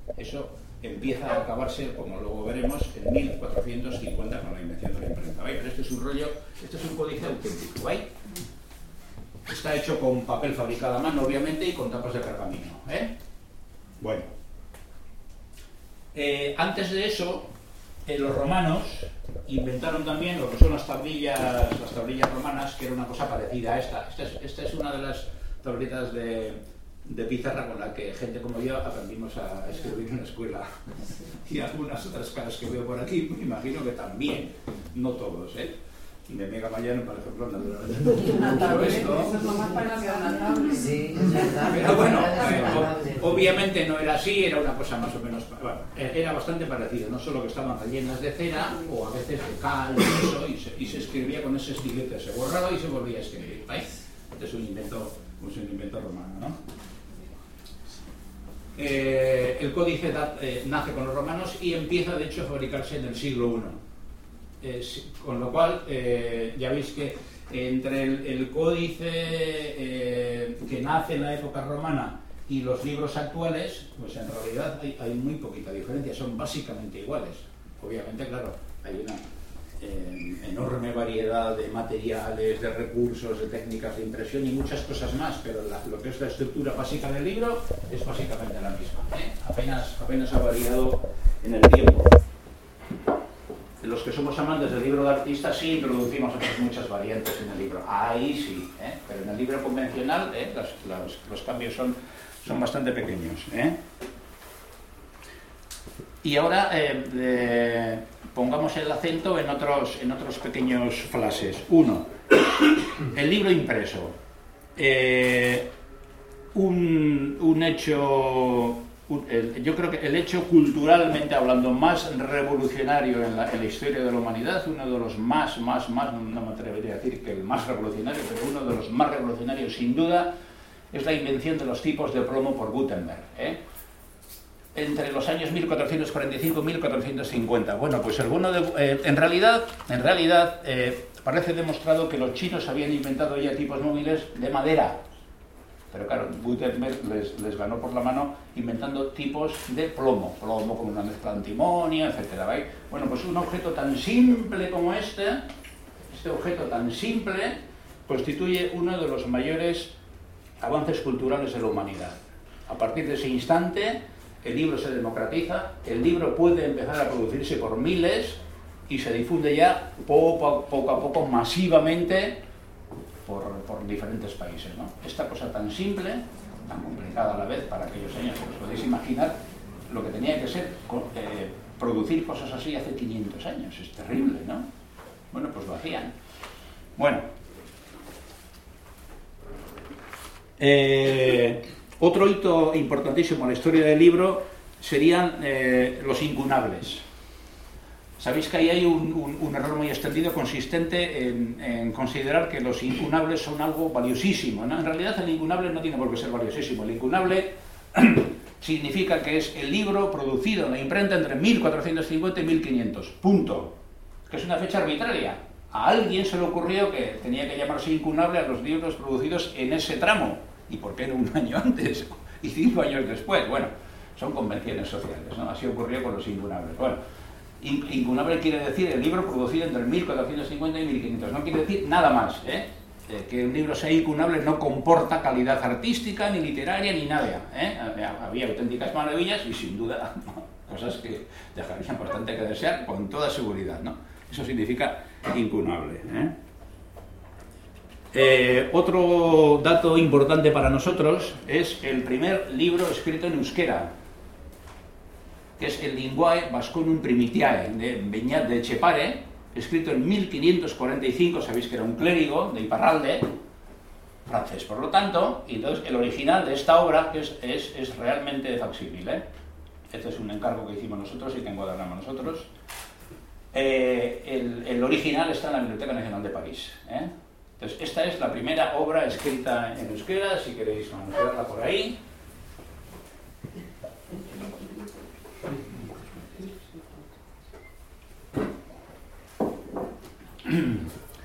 Eso empieza a acabarse, como luego veremos, en 1450 con la invención de la imprenta. Pero este es un rollo, este es un códice auténtico, ¿veis? Está hecho con papel fabricado a mano, obviamente, y con tapas de pergamino, Bueno. Antes de eso, los romanos inventaron también lo que son las tablillas romanas, que era una cosa parecida a esta. Esta es una de las tablitas de pizarra con la que gente como yo aprendimos a escribir en la escuela. Y algunas otras caras que veo por aquí, me imagino que también, no todos, De Mega Mayano, por ejemplo, naturalmente esto. Sí, es verdad. Pero bueno, obviamente no era así, era una cosa más o menos, bueno, era bastante parecido, no solo que estaban rellenas de cera o a veces de cal y se escribía con ese estilete, se borraba y se volvía a escribir, ¿veis? Este es un invento romano, ¿no? El códice nace con los romanos y empieza de hecho a fabricarse en el siglo I. Con lo cual, ya veis que entre el códice que nace en la época romana y los libros actuales, pues en realidad hay muy poquita diferencia, son básicamente iguales. Obviamente, claro, hay una enorme variedad de materiales, de recursos, de técnicas de impresión y muchas cosas más, pero lo que es la estructura básica del libro es básicamente la misma. Apenas ha variado en el tiempo. Los que somos amantes del libro de artista sí introducimos muchas variantes en el libro, ahí sí, pero en el libro convencional los cambios son bastante pequeños. Y ahora pongamos el acento en otros pequeños flashes. Uno, el libro impreso. Un hecho, yo creo que el hecho culturalmente hablando más revolucionario en la historia de la humanidad, uno de los más, no me atrevería a decir que el más revolucionario, pero uno de los más revolucionarios sin duda, es la invención de los tipos de plomo por Gutenberg. Entre los años 1445 y 1450. Bueno, pues en realidad parece demostrado que los chinos habían inventado ya tipos móviles de madera. Pero claro, Gutenberg les ganó por la mano inventando tipos de plomo con una mezcla de antimonio, etc. ¿Veis? Bueno, pues un objeto tan simple como este objeto tan simple, constituye uno de los mayores avances culturales de la humanidad. A partir de ese instante, el libro se democratiza, el libro puede empezar a producirse por miles y se difunde ya poco a poco masivamente por diferentes países, ¿no? Esta cosa tan simple, tan complicada a la vez para aquellos años, os podéis imaginar lo que tenía que ser producir cosas así hace 500 años, es terrible, ¿no? Bueno, pues lo hacían. Bueno. Otro hito importantísimo en la historia del libro serían los incunables. Sabéis que ahí hay un error muy extendido consistente en considerar que los incunables son algo valiosísimo, ¿no? En realidad el incunable no tiene por qué ser valiosísimo. El incunable significa que es el libro producido en la imprenta entre 1450 y 1500. Punto. Que es una fecha arbitraria. A alguien se le ocurrió que tenía que llamarse incunable a los libros producidos en ese tramo. ¿Y por qué no un año antes y 5 años después? Bueno, son convenciones sociales, ¿no? Así ocurrió con los incunables. Bueno, incunable quiere decir el libro producido entre 1450 y 1500. No quiere decir nada más, que un libro sea incunable no comporta calidad artística, ni literaria, ni nada. Había auténticas maravillas y sin duda cosas que dejarían bastante que desear con toda seguridad, ¿no? Eso significa incunable. Otro dato importante para nosotros es el primer libro escrito en euskera, que es el Linguae Vasconum Primitiae de Beñat de Etxepare, escrito en 1545. Sabéis que era un clérigo de Iparralde, francés por lo tanto, y entonces el original de esta obra es realmente facsímil. Este es un encargo que hicimos nosotros y que encuadernamos nosotros. El original está en la Biblioteca Nacional de París. Entonces, esta es la primera obra escrita en euskera, si queréis manosearla por ahí.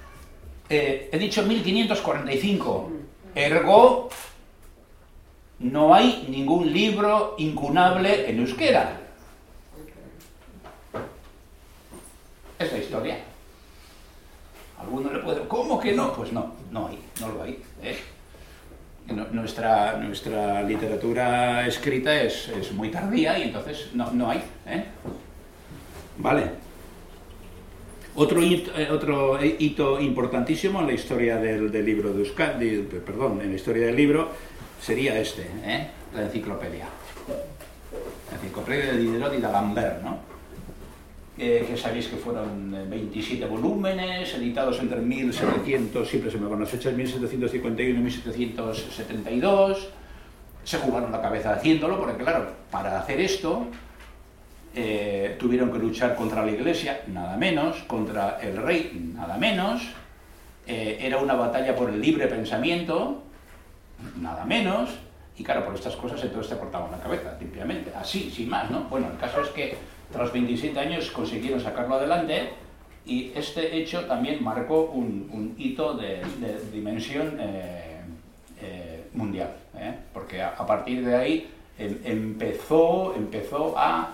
He dicho 1545, ergo no hay ningún libro incunable en euskera. Es la historia. Alguno le puede... ¿Cómo que no? Pues no hay, no lo hay. Nuestra literatura escrita es muy tardía y entonces no hay. Vale. Otro hito importantísimo en la historia del libro de Euskadi, en la historia del libro, sería la enciclopedia. La enciclopedia de Diderot y d'Alembert, ¿no? Que sabéis que fueron 27 volúmenes, editados entre 1700, siempre se me van las fechas, 1751 y 1772. Se jugaron la cabeza haciéndolo, porque claro, para hacer esto tuvieron que luchar contra la Iglesia, nada menos, contra el rey, nada menos. Era una batalla por el libre pensamiento, nada menos. Y claro, por estas cosas entonces te cortaban la cabeza, limpiamente, así, sin más, ¿no? Bueno, el caso es que tras 27 años consiguieron sacarlo adelante y este hecho también marcó un hito de dimensión mundial, porque a partir de ahí empezó a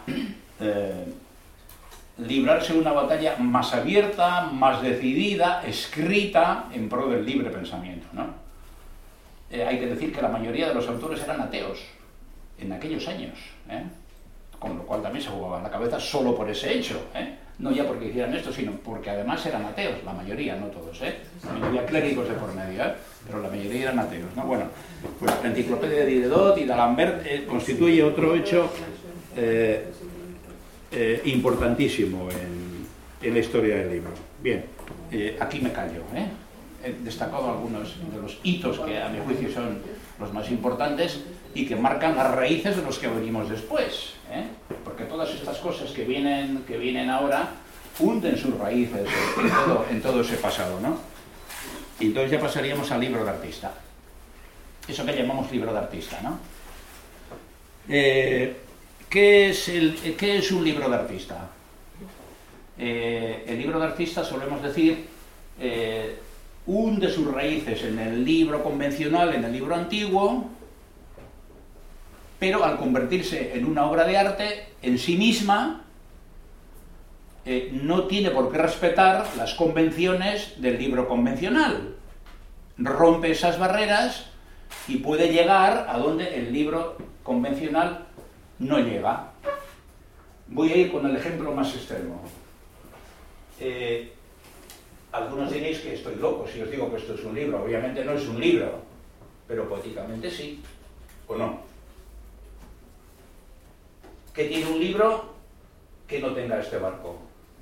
librarse una batalla más abierta, más decidida, escrita en pro del libre pensamiento, ¿no? Hay que decir que la mayoría de los autores eran ateos en aquellos años, con lo cual también se jugaban la cabeza solo por ese hecho, no ya porque hicieran esto, sino porque además eran ateos, la mayoría, no todos, la mayoría clérigos de por medio, pero la mayoría eran ateos, ¿no? Bueno, pues la enciclopedia de Diderot y d'Alembert constituye otro hecho importantísimo en la historia del libro. Bien, aquí me callo, He destacado algunos de los hitos que a mi juicio son los más importantes y que marcan las raíces de los que venimos después, porque todas estas cosas que vienen ahora hunden sus raíces en todo ese pasado, ¿no? Y entonces ya pasaríamos al libro de artista, eso que llamamos libro de artista, ¿no? ¿Qué es un libro de artista? El libro de artista, solemos decir, hunde sus raíces en el libro convencional, en el libro antiguo, pero al convertirse en una obra de arte, en sí misma, no tiene por qué respetar las convenciones del libro convencional. Rompe esas barreras y puede llegar a donde el libro convencional no llega. Voy a ir con el ejemplo más extremo. Algunos diréis que estoy loco si os digo que esto es un libro. Obviamente no es un libro, pero poéticamente sí, ¿o no? ¿Qué tiene un libro que no tenga este barco?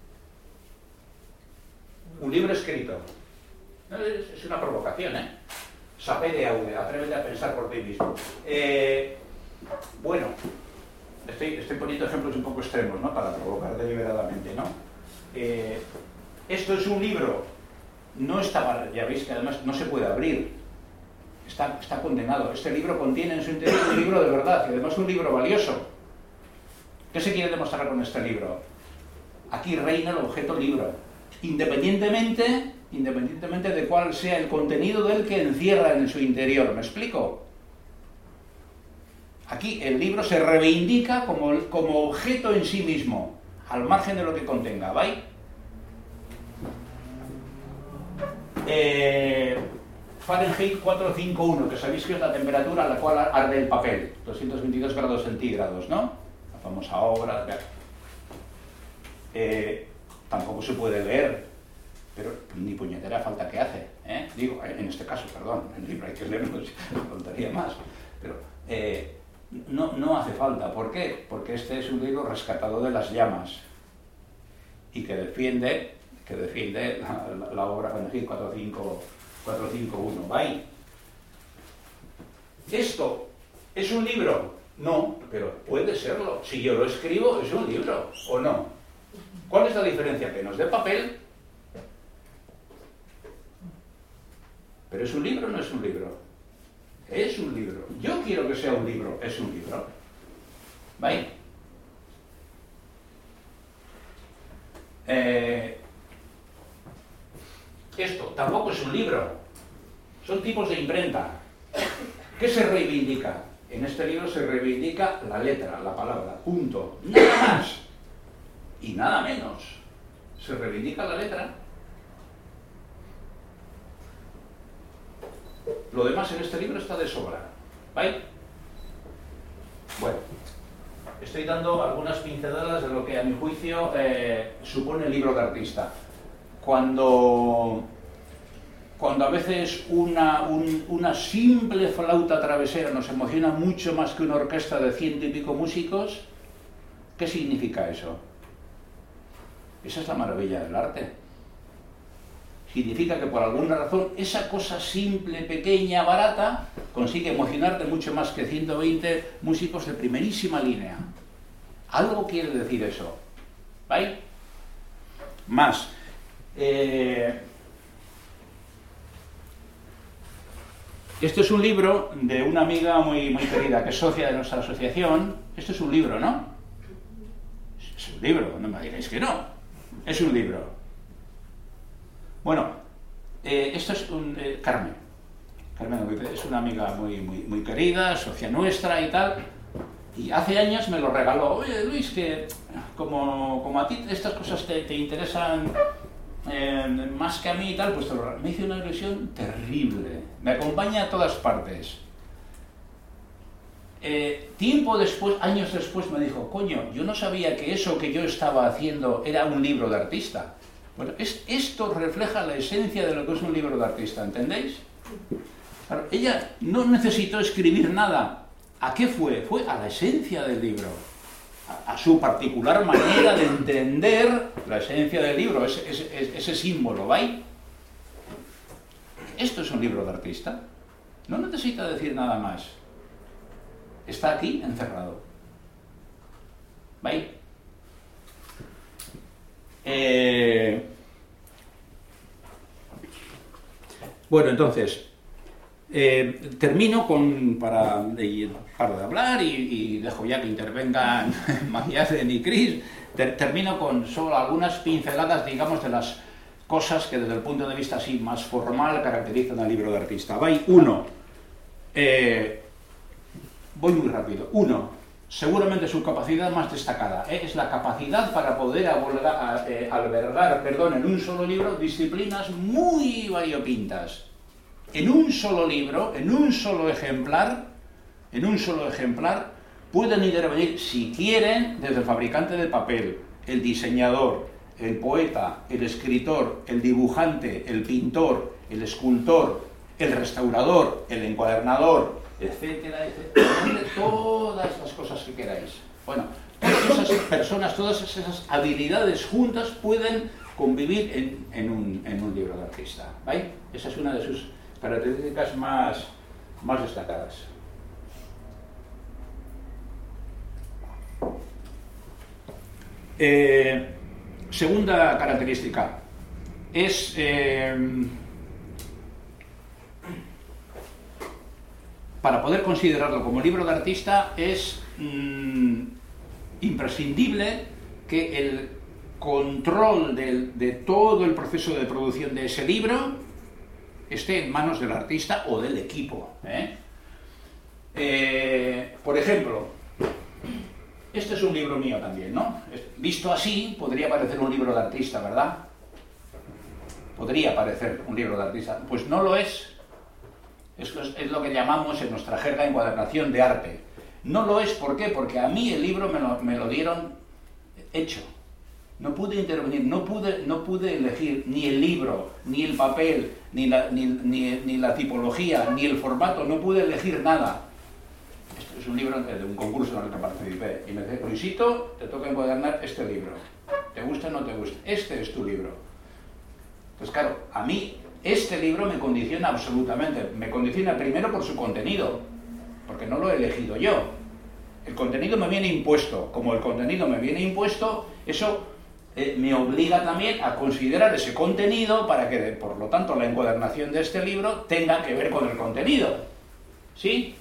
Un libro escrito. Es una provocación, Sapere aude, atrévete a pensar por ti mismo. Bueno, estoy poniendo ejemplos un poco extremos, ¿no? Para provocar deliberadamente, ¿no? Esto es un libro, no está, ya veis que además no se puede abrir, está condenado. Este libro contiene en su interior un libro de verdad y además un libro valioso. ¿Qué se quiere demostrar con este libro? Aquí reina el objeto libro, independientemente de cuál sea el contenido del que encierra en su interior. ¿Me explico? Aquí el libro se reivindica como objeto en sí mismo, al margen de lo que contenga, ¿vale? Fahrenheit 451, que sabéis que es la temperatura a la cual arde el papel, 222 grados centígrados, ¿no? La famosa obra. Tampoco se puede leer, pero ni puñetera falta que hace, Digo, en este caso, perdón, el libro hay que leerlo, contaría más, pero no hace falta. ¿Por qué? Porque este es un libro rescatado de las llamas y que defiende la obra Fahrenheit 451, ¿vale? ¿Esto es un libro? No, pero puede serlo. Si yo lo escribo, es un libro, ¿o no? ¿Cuál es la diferencia? Que nos dé papel. ¿Pero es un libro o no es un libro? Es un libro. Yo quiero que sea un libro, es un libro. ¿Vale? Esto tampoco es un libro, son tipos de imprenta. ¿Qué se reivindica? En este libro se reivindica la letra, la palabra, punto. Nada más y nada menos. Se reivindica la letra. Lo demás en este libro está de sobra. ¿Vale? Bueno, estoy dando algunas pinceladas de lo que a mi juicio supone el libro de artista. Cuando a veces una simple flauta travesera nos emociona mucho más que una orquesta de 100 y pico músicos, ¿qué significa eso? Esa es la maravilla del arte. Significa que por alguna razón esa cosa simple, pequeña, barata, consigue emocionarte mucho más que 120 músicos de primerísima línea. Algo quiere decir eso. ¿Vale? Más. Este es un libro de una amiga muy querida, que es socia de nuestra asociación. Este es un libro, ¿no? Es un libro, no me digáis que no. Es un libro. Bueno, esto es Carmen. Carmen es una amiga muy querida, socia nuestra y tal. Y hace años me lo regaló. Oye, Luis, que como a ti estas cosas te interesan más que a mí y tal, pues me hizo una ilusión terrible. Me acompaña a todas partes. Tiempo después, años después, me dijo, coño, yo no sabía que eso que yo estaba haciendo era un libro de artista. Bueno, esto refleja la esencia de lo que es un libro de artista, ¿entendéis? Claro, ella no necesitó escribir nada. ¿A qué fue? Fue a la esencia del libro. A su particular manera de entender la esencia del libro, ese símbolo, ¿vale? Esto es un libro de artista. No necesita decir nada más. Está aquí encerrado. ¿Vale? Bueno, entonces, termino para de hablar y dejo ya que intervengan Mayalen y Cris. Termino con solo algunas pinceladas, digamos, de las cosas que desde el punto de vista así más formal caracterizan al libro de artista. Voy muy rápido. Seguramente su capacidad más destacada es la capacidad para poder albergar, en un solo libro, disciplinas muy variopintas. En un solo libro, en un solo ejemplar, pueden intervenir, si quieren, desde el fabricante de papel, el diseñador, el poeta, el escritor, el dibujante, el pintor, el escultor, el restaurador, el encuadernador, etcétera, etcétera, todas las cosas que queráis. Bueno, todas esas personas, todas esas habilidades juntas pueden convivir en un libro de artista, ¿vale? Esa es una de sus características más destacadas. Segunda característica es para poder considerarlo como libro de artista es imprescindible que el control de todo el proceso de producción de ese libro esté en manos del artista o del equipo. Por ejemplo, este es un libro mío también, ¿no? Visto así, podría parecer un libro de artista, ¿verdad? Podría parecer un libro de artista. Pues no lo es. Esto es lo que llamamos en nuestra jerga encuadernación de arte. No lo es, ¿por qué? Porque a mí el libro me lo dieron hecho. No pude intervenir, no pude elegir ni el libro, ni el papel, ni la tipología, ni el formato, no pude elegir nada. Esto es un libro de un concurso en el que participé. Y me dice, Luisito, te toca encuadernar este libro. ¿Te gusta o no te gusta? Este es tu libro. Pues claro, a mí este libro me condiciona absolutamente. Me condiciona primero por su contenido, porque no lo he elegido yo. El contenido me viene impuesto. Como el contenido me viene impuesto, eso me obliga también a considerar ese contenido para que, por lo tanto, la encuadernación de este libro tenga que ver con el contenido. ¿Sí?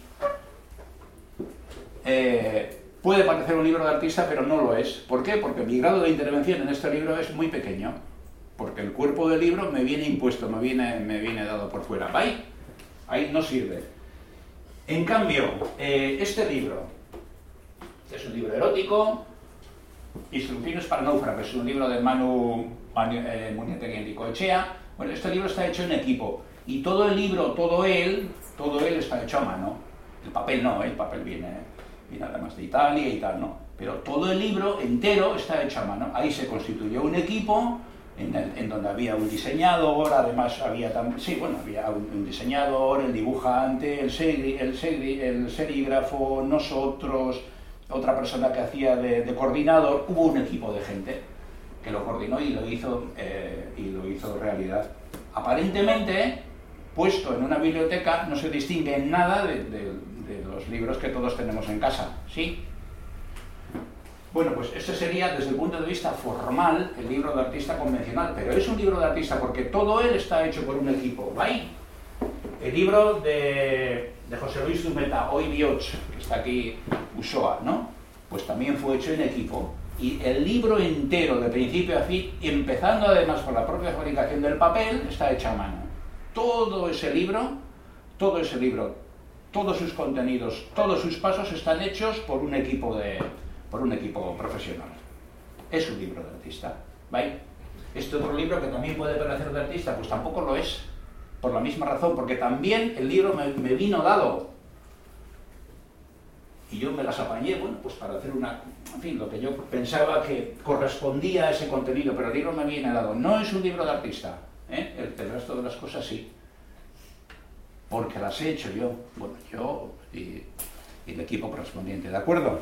Puede parecer un libro de artista, pero no lo es. ¿Por qué? Porque mi grado de intervención en este libro es muy pequeño. Porque el cuerpo del libro me viene impuesto, me viene dado por fuera. ¿Vale? Ahí no sirve. En cambio, este libro, que es un libro erótico, Instrucciones para náufragos, es un libro de Manu Muñategui y Enricoechea. Bueno, este libro está hecho en equipo, y todo el libro, todo él está hecho a mano. El papel no, el papel viene además de Italia y tal, ¿no? Pero todo el libro entero está hecho a mano. Ahí se constituyó un equipo en donde había un diseñador, además había un diseñador, el dibujante, el serígrafo, nosotros, otra persona que hacía de coordinador. Hubo un equipo de gente que lo coordinó y lo hizo realidad. Aparentemente, puesto en una biblioteca, no se distingue en nada de los libros que todos tenemos en casa, ¿sí? Bueno, pues ese sería, desde el punto de vista formal, el libro de artista convencional, pero es un libro de artista porque todo él está hecho por un equipo, ¿vale? El libro de José Luis Zumeta, Hoy Bioch, que está aquí, Usoa, ¿no? Pues también fue hecho en equipo. Y el libro entero, de principio a fin, empezando además por la propia fabricación del papel, está hecho a mano. Todo ese libro, todos sus contenidos, todos sus pasos están hechos por un equipo profesional. Es un libro de artista, ¿vale? Este otro libro que también puede parecer de artista, pues tampoco lo es, por la misma razón, porque también el libro me vino dado. Y yo me las apañé, bueno, pues para hacer lo que yo pensaba que correspondía a ese contenido, pero el libro me viene dado. No es un libro de artista, ¿eh? El resto de las cosas sí. Porque las he hecho yo, y el equipo correspondiente, ¿de acuerdo?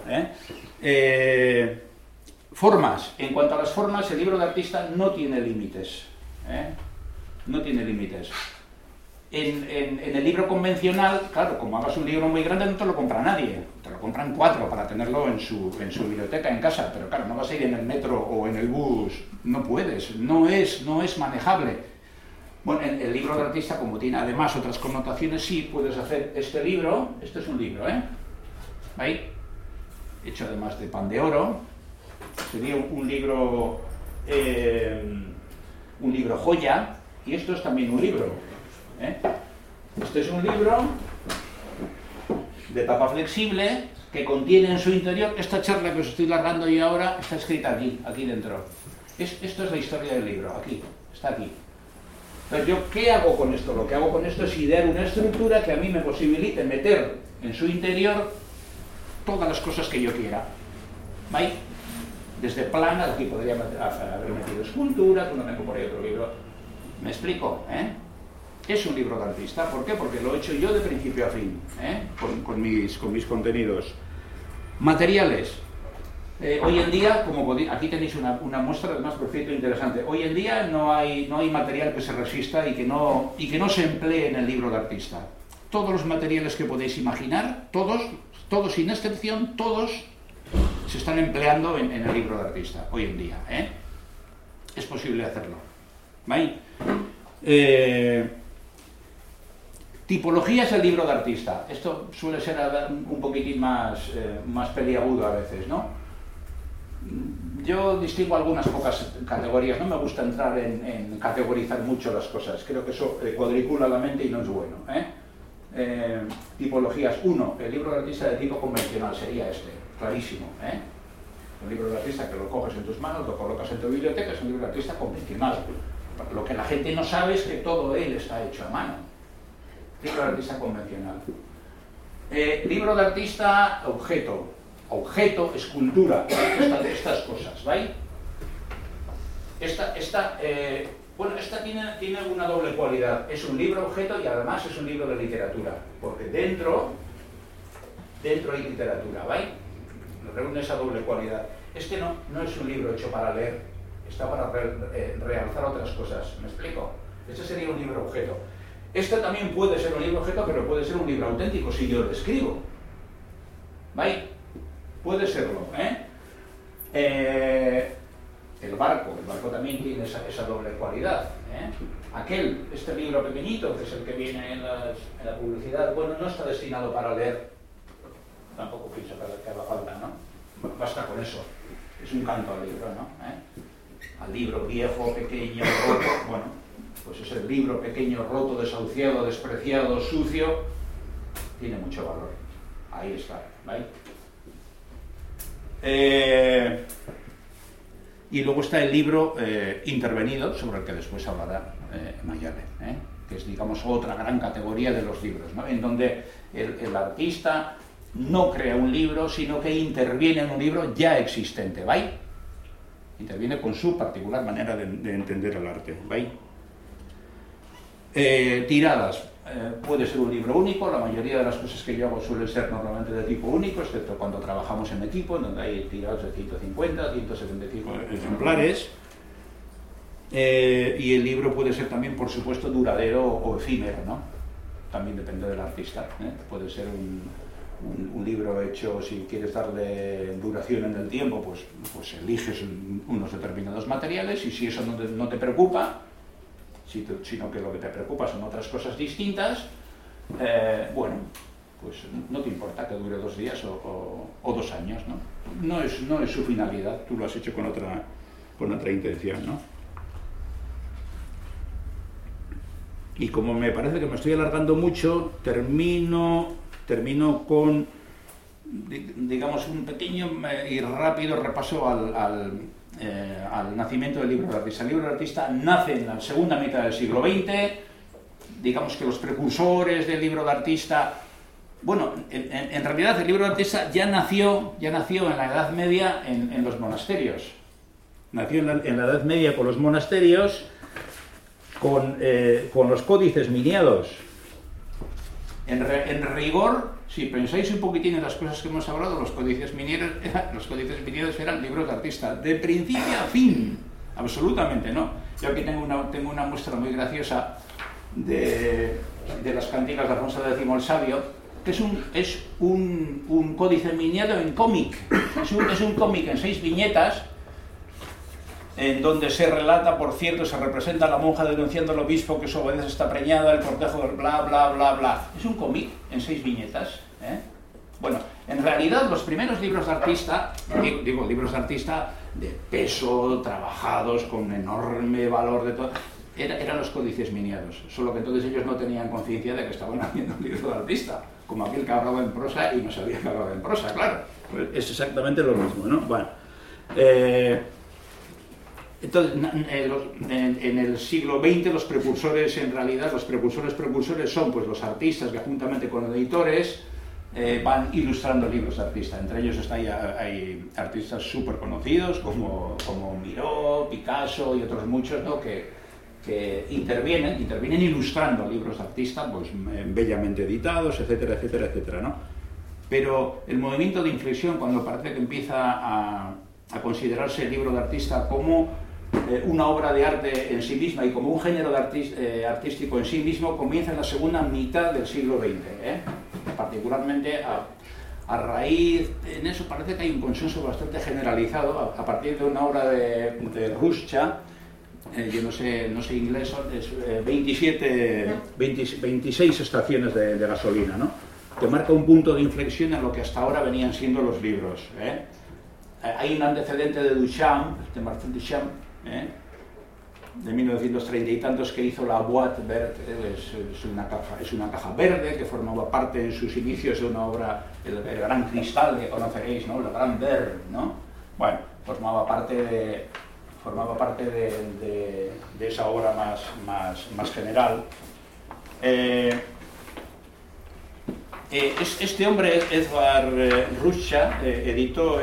Formas. En cuanto a las formas, el libro de artista no tiene límites, no tiene límites. En el libro convencional, claro, como hagas un libro muy grande no te lo compra nadie, te lo compran 4 para tenerlo en su biblioteca en casa, pero claro, no vas a ir en el metro o en el bus, no puedes, no es manejable. Bueno, el libro de artista, como tiene además otras connotaciones, sí puedes hacer este libro. Este es un libro, ahí, hecho además de pan de oro. Sería un libro joya, y esto es también un libro. Este es un libro de tapa flexible que contiene en su interior esta charla que os estoy narrando yo ahora, está escrita aquí dentro. Esto es la historia del libro, aquí, está aquí. Entonces, ¿yo qué hago con esto? Lo que hago con esto es idear una estructura que a mí me posibilite meter en su interior todas las cosas que yo quiera. ¿Vale? Desde plana, aquí podría haber metido escultura, que no tengo por ahí otro libro. ¿Me explico? Es un libro de artista. ¿Por qué? Porque lo he hecho yo de principio a fin, con mis contenidos. Materiales. Hoy en día, aquí tenéis una muestra además por cierto interesante. Hoy en día no hay material que se resista y que no se emplee en el libro de artista. Todos los materiales que podéis imaginar, todos sin excepción, todos se están empleando en el libro de artista hoy en día. Es posible hacerlo. ¿Vale? Tipologías del libro de artista. Esto suele ser un poquitín más peliagudo a veces, ¿no? Yo distingo algunas pocas categorías, no me gusta entrar en categorizar mucho las cosas, creo que eso cuadricula la mente y no es bueno. Tipologías. 1, el libro de artista de tipo convencional sería este, clarísimo. El libro de artista que lo coges en tus manos, lo colocas en tu biblioteca, es un libro de artista convencional. Lo que la gente no sabe es que todo él está hecho a mano. Libro de artista convencional. Libro de artista objeto, escultura, estas cosas, ¿vale? Esta tiene una doble cualidad. Es un libro objeto y además es un libro de literatura, porque dentro hay literatura, ¿vale? Reúne esa doble cualidad. Este no es un libro hecho para leer, está para realzar otras cosas, ¿me explico? Este sería un libro objeto. Este también puede ser un libro objeto, pero puede ser un libro auténtico si yo lo escribo, ¿vale? Puede serlo, El barco también tiene esa doble cualidad, Este libro pequeñito, que es el que viene en la publicidad, bueno, no está destinado para leer, tampoco pienso que haga falta, ¿no? Basta con eso, es un canto al libro, ¿no? Al libro viejo, pequeño, roto, bueno, pues es el libro pequeño, roto, desahuciado, despreciado, sucio, tiene mucho valor. Ahí está, ¿vale? Y luego está el libro intervenido, sobre el que después hablará Mayale, que es, digamos, otra gran categoría de los libros, ¿no? En donde el artista no crea un libro, sino que interviene en un libro ya existente, ¿vale? Interviene con su particular manera de entender el arte, ¿vale? Tiradas. Puede ser un libro único, la mayoría de las cosas que yo hago suelen ser normalmente de tipo único, excepto cuando trabajamos en equipo, en donde hay tiradas de 150, 175 ejemplares. Y el libro puede ser también, por supuesto, duradero o efímero, ¿no? También depende del artista, ¿eh? Puede ser un libro hecho, si quieres darle duración en el tiempo, pues eliges unos determinados materiales, y si eso no te preocupa, sino que lo que te preocupa son otras cosas distintas, bueno, pues no te importa que dure 2 días o 2 años, ¿no? No es su finalidad, tú lo has hecho con otra intención, ¿no? Y como me parece que me estoy alargando mucho, termino con, digamos, un pequeño y rápido repaso al nacimiento del libro del artista. El libro del artista nace en la segunda mitad del siglo XX, digamos que los precursores del libro del artista, bueno, en realidad el libro del artista ya nació en la Edad Media en los monasterios. Nació en la Edad Media con los monasterios, con los códices miniados. En rigor, si pensáis un poquitín en las cosas que hemos hablado, los códices miniados eran libros de artista, de principio a fin, absolutamente, ¿no? Yo aquí tengo una muestra muy graciosa de las cantigas de Alfonso X el Sabio, que es un códice miniado en cómic. Es un cómic en 6 viñetas, en donde se relata, por cierto, se representa a la monja denunciando al obispo que su obediencia está preñada, el cortejo del bla, bla, bla, bla. Es un cómic en 6 viñetas, ¿eh? Bueno, en realidad los primeros libros de artista, digo libros de artista de peso, trabajados, con enorme valor de todo, eran los códices miniados, solo que entonces ellos no tenían conciencia de que estaban haciendo un libro de artista, como aquel que hablaba en prosa y no sabía que hablaba en prosa, claro. Pues es exactamente lo mismo, ¿no? Bueno, entonces, en el siglo XX los precursores son pues los artistas que juntamente con editores van ilustrando libros de artista. Entre ellos hay artistas súper conocidos como Miró, Picasso y otros muchos, ¿no? que intervienen ilustrando libros de artista, pues bellamente editados, etcétera, etcétera, etcétera, ¿no? Pero el movimiento de inflexión, cuando parece que empieza a considerarse el libro de artista como una obra de arte en sí misma y como un género artístico en sí mismo, comienza en la segunda mitad del siglo XX, particularmente a raíz, en eso parece que hay un consenso bastante generalizado, a partir de una obra de Ruscha, yo no sé inglés, es 26 estaciones de gasolina, ¿no? Que marca un punto de inflexión en lo que hasta ahora venían siendo los libros, Hay un antecedente de Duchamp, de Marcel Duchamp, de 1930 y tantos, que hizo la boîte verte, es una caja verde que formaba parte en sus inicios de una obra, el gran cristal que conoceréis, ¿no? El gran Verre, ¿no? Bueno, formaba parte de esa obra más general. Este hombre, Edvard Ruscha, editó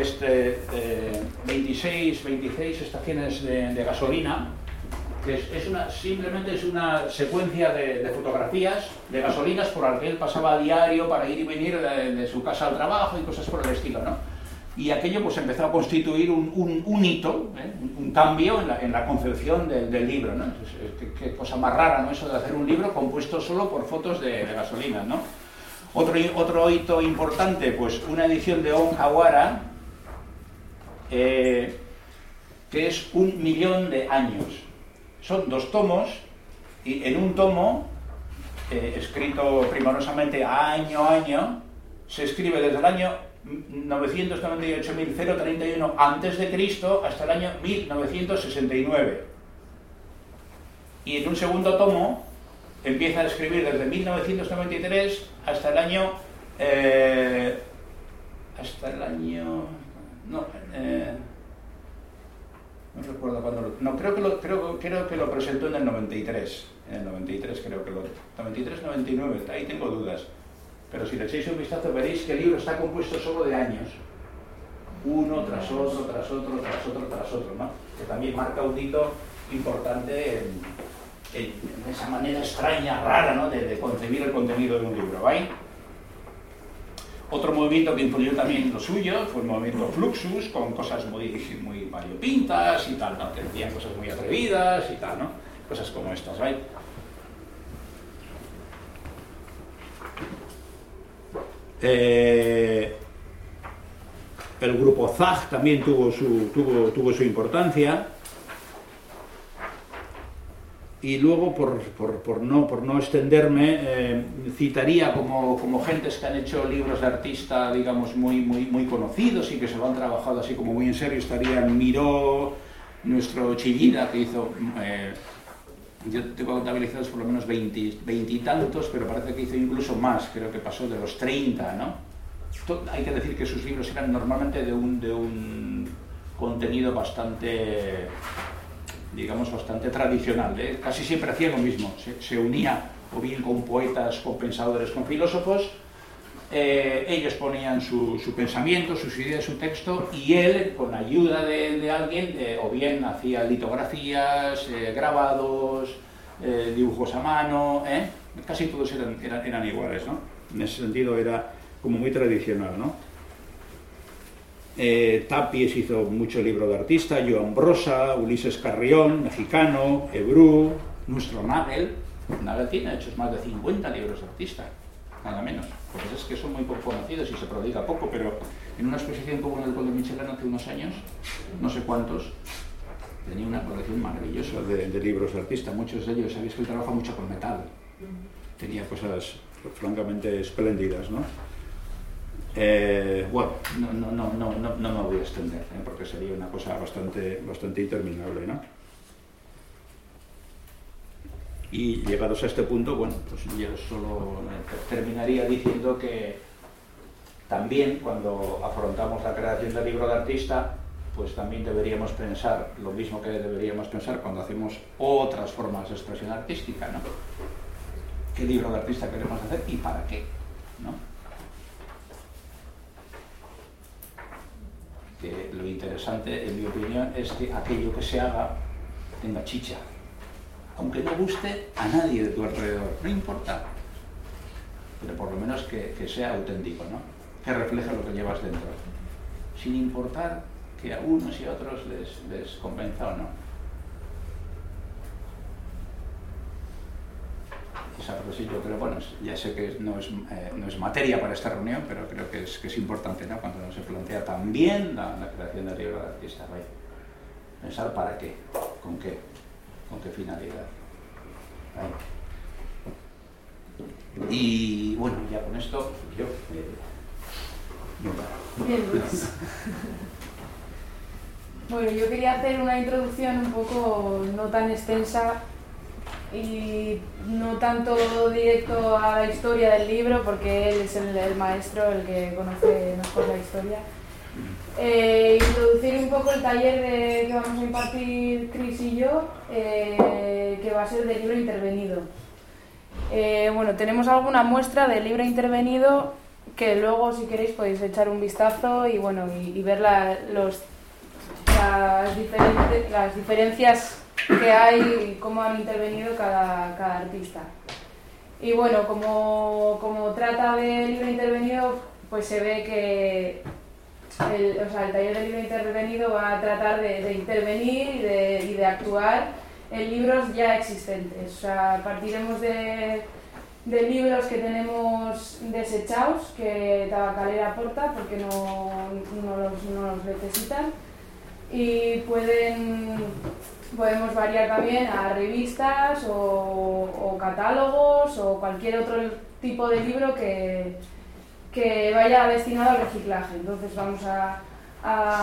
26 estaciones de gasolina, que simplemente es una secuencia de fotografías de gasolinas por las que él pasaba a diario para ir y venir de su casa al trabajo y cosas por el estilo, ¿no? Y aquello pues empezó a constituir un hito, un cambio en la concepción del libro, ¿no? Qué cosa más rara, ¿no? Eso de hacer un libro compuesto solo por fotos de gasolinas, ¿no? Otro hito importante, pues una edición de Onjawara, que es 1.000.000 de años. Son 2 tomos, y en un tomo, escrito primorosamente año a año, se escribe desde el año 998.031 a.C. hasta el año 1969. Y en un segundo tomo, empieza a escribir desde 1993 hasta el año... no recuerdo cuándo no, creo que lo presentó en el 93. En el 93 creo que lo... 93, 99, ahí tengo dudas. Pero si le echáis un vistazo veréis que el libro está compuesto solo de años. Uno tras otro, tras otro, tras otro, tras otro, ¿no? Que también marca un hito importante en esa manera extraña, rara, ¿no? de concebir el contenido de un libro, ¿vale? Otro movimiento que influyó también lo suyo fue el movimiento Fluxus, con cosas muy variopintas y tal, ¿no? Que decían cosas muy atrevidas y tal, ¿no? Cosas como estas, ¿vale? El grupo Zag también tuvo su importancia. Y luego, por no extenderme, citaría como gentes que han hecho libros de artista, digamos, muy conocidos y que se lo han trabajado así como muy en serio. Estarían Miró, nuestro Chillida, que hizo, yo tengo contabilizados por lo menos 20 y tantos, pero parece que hizo incluso más, creo que pasó de los 30, ¿no? Hay que decir que sus libros eran normalmente de un contenido bastante... digamos, bastante tradicional, ¿eh? Casi siempre hacía lo mismo, se unía o bien con poetas, con pensadores, con filósofos, ellos ponían su pensamiento, sus ideas, su texto, y él, con ayuda de alguien, o bien hacía litografías, grabados, dibujos a mano, casi todos eran iguales, ¿no? En ese sentido era como muy tradicional, ¿no? Tapies hizo mucho libro de artista, Joan Brossa, Ulises Carrión, mexicano, Ebrú, nuestro Nagel tiene hechos más de 50 libros de artista, nada menos. Pues es que son muy poco conocidos y se prodiga poco, pero en una exposición que hubo en el Colle Michelin hace unos años, no sé cuántos, tenía una colección maravillosa de libros de artista. Muchos de ellos, sabéis que él trabaja mucho con metal, tenía cosas francamente espléndidas, ¿no? Bueno, no me voy a extender, porque sería una cosa bastante interminable, ¿no? Y llegados a este punto, bueno, pues yo solo terminaría diciendo que también cuando afrontamos la creación del libro de artista, pues también deberíamos pensar lo mismo que deberíamos pensar cuando hacemos otras formas de expresión artística, ¿no? ¿Qué libro de artista queremos hacer y para qué, ¿no? Que lo interesante, en mi opinión, es que aquello que se haga tenga chicha. Aunque no guste a nadie de tu alrededor, no importa. Pero por lo menos que sea auténtico, ¿no? Que refleje lo que llevas dentro. Sin importar que a unos y a otros les convenza o no. Esa reflexión yo creo, bueno, ya sé que no es materia para esta reunión, pero creo que es importante, ¿no? Cuando se plantea también la creación del libro de artista, ¿vale? Pensar para qué, con qué finalidad, ¿vale? Y bueno, ya con esto yo Bien, Luis. Bueno, yo quería hacer una introducción un poco no tan extensa y no tanto directo a la historia del libro, porque él es el maestro, el que conoce mejor la historia. Introducir un poco el taller que vamos a impartir Chris y yo, que va a ser de libro intervenido. Bueno, tenemos alguna muestra del libro intervenido que luego, si queréis, podéis echar un vistazo y bueno, y ver las diferencias que hay y cómo han intervenido cada artista. Y bueno, como trata de libro intervenido, pues se ve que el taller de libro intervenido va a tratar de intervenir y de actuar en libros ya existentes. O sea, partiremos de libros que tenemos desechados, que Tabacalera aporta porque no los necesitan, y podemos variar también a revistas o catálogos o cualquier otro tipo de libro que vaya destinado al reciclaje. Entonces vamos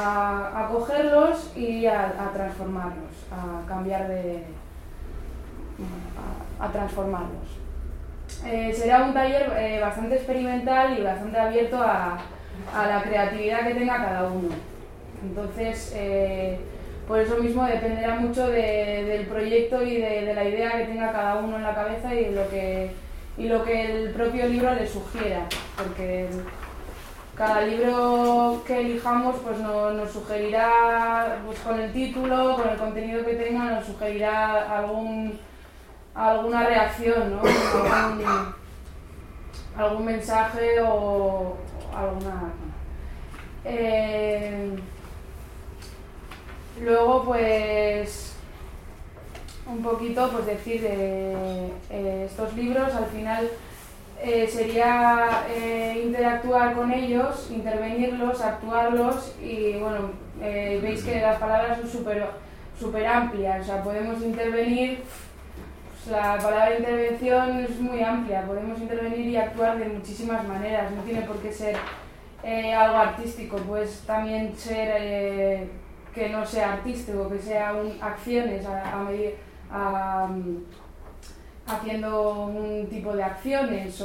a cogerlos y a transformarlos, a cambiar a transformarlos. Será un taller bastante experimental y bastante abierto a la creatividad que tenga cada uno. Entonces, por eso mismo dependerá mucho del proyecto y de la idea que tenga cada uno en la cabeza y lo que el propio libro le sugiera, porque cada libro que elijamos pues nos sugerirá, pues con el título, con el contenido que tenga, nos sugerirá alguna reacción, ¿no? algún mensaje o alguna... luego pues un poquito pues decir de estos libros, al final sería interactuar con ellos, intervenirlos, actuarlos y bueno, veis que las palabras son súper amplias, o sea, podemos intervenir, pues la palabra intervención es muy amplia, podemos intervenir y actuar de muchísimas maneras, no tiene por qué ser algo artístico, pues también ser que no sea artístico, que sea acciones haciendo un tipo de acciones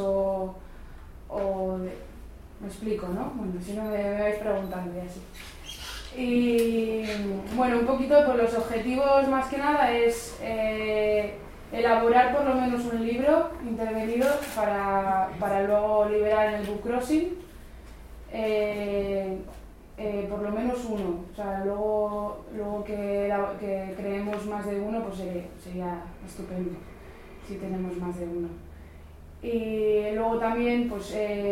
me explico, ¿no? Bueno, si no me vais preguntando y así. Y bueno, un poquito por los objetivos más que nada es elaborar por lo menos un libro intervenido para luego liberar en el book crossing. Por lo menos uno, o sea, luego que creemos más de uno, pues sería estupendo si tenemos más de uno. Y luego también pues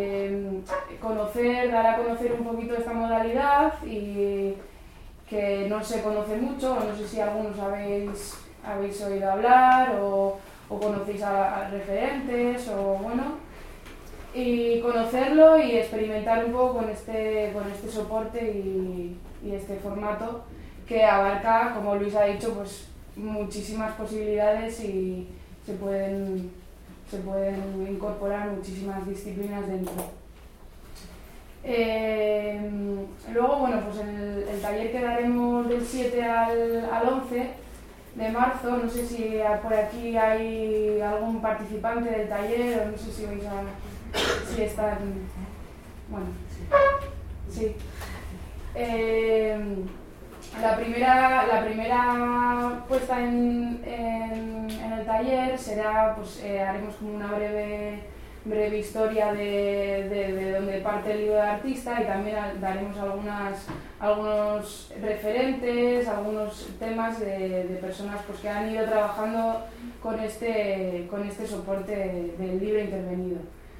dar a conocer un poquito esta modalidad y que no se conoce mucho, no sé si algunos habéis oído hablar o conocéis a referentes o bueno, y conocerlo y experimentar un poco con este soporte y este formato que abarca, como Luis ha dicho, pues muchísimas posibilidades y se pueden incorporar muchísimas disciplinas dentro. Luego, bueno, pues el taller que daremos del 7 al 11 de marzo, no sé si por aquí hay algún participante del taller o no sé si vais si están... Bueno, sí. La primera puesta en el taller será, pues haremos como una breve historia de donde parte el libro de artista y también daremos algunos referentes, algunos temas de personas pues, que han ido trabajando con este soporte del libro intervenido.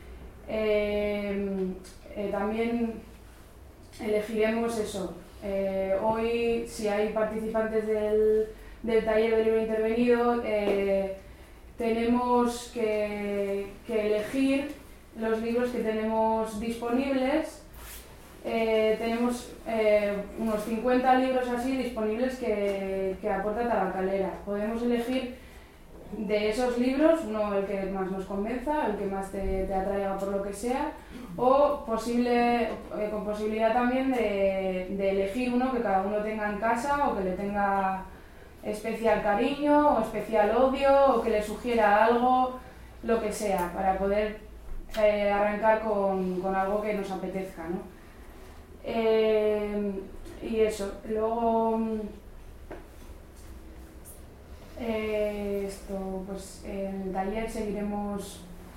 También elegiremos eso. Hoy, si hay participantes del taller de libro intervenido, tenemos que elegir los libros que tenemos disponibles. Tenemos unos 50 libros así disponibles que aporta Tabacalera. Podemos elegir de esos libros, uno el que más nos convenza, el que más te atraiga por lo que sea, o con posibilidad también de elegir uno que cada uno tenga en casa o que le tenga especial cariño o especial odio o que le sugiera algo, lo que sea, para poder arrancar con algo que nos apetezca, ¿no? Y eso, luego... pues en el taller seguiremos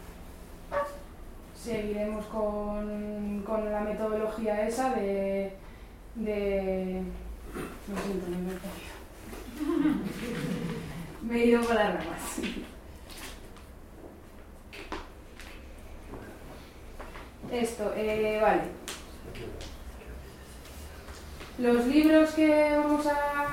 con la metodología esa de lo siento, no me he perdido. Me he ido por las ramas. Vale. Los libros que vamos